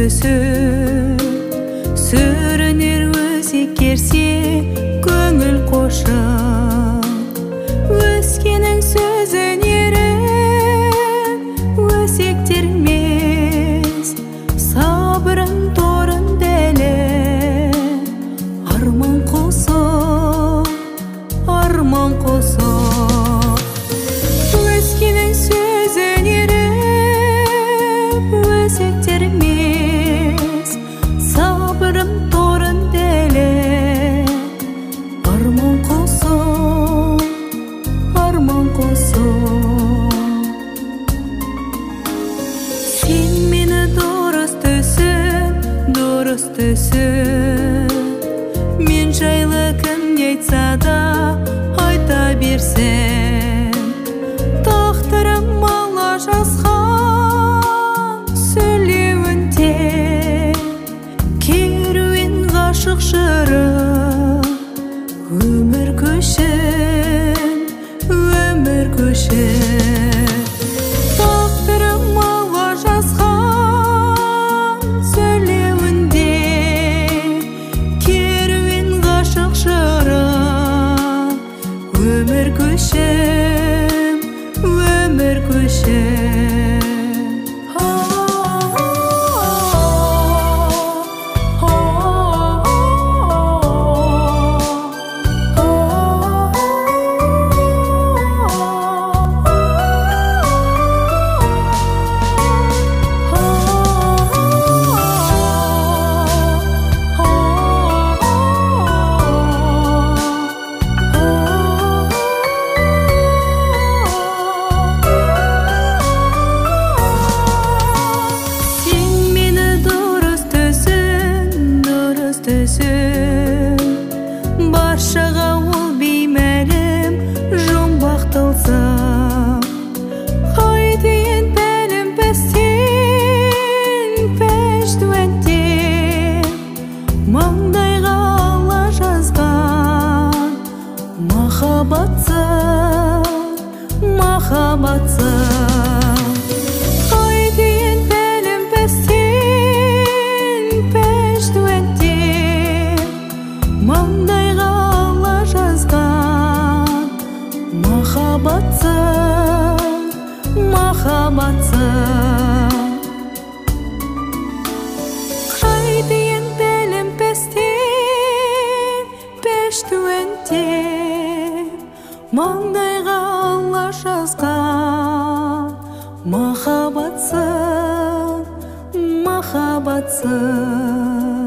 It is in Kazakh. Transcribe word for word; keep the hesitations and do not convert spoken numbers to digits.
түсіп сүрінер өзек керсе көңіл қошып өскенің сөзін еріп өсектермес сабырын торын дәліп арман қосып арман қосып өскенің сөзін еріп өсектермес сабырым торын дәліп арман қосып арман қосып сен мені дұрыс түсін дұрыс түсін мен жайлы кім не айтса да айта берсін тағдырым алла жазған сөйлеуінде керуен ғашық жыры өмір көшін өмір көшін тағдырым алла жазған сөйлеуінде керуен ғашық жыры өмір көшін өмір көшін баршаға ол беймәлім жұмбақ тылсым қайтейін бәлім пәстен пәштуәттен маңдайға алла жазған махаббатсың махаббатсың маңдайға алла жазған махаббатсың махаббатсың қайтейін бәлем пәстен пәштуәттен маңдайға алла жазған махаббатсың махаббатсың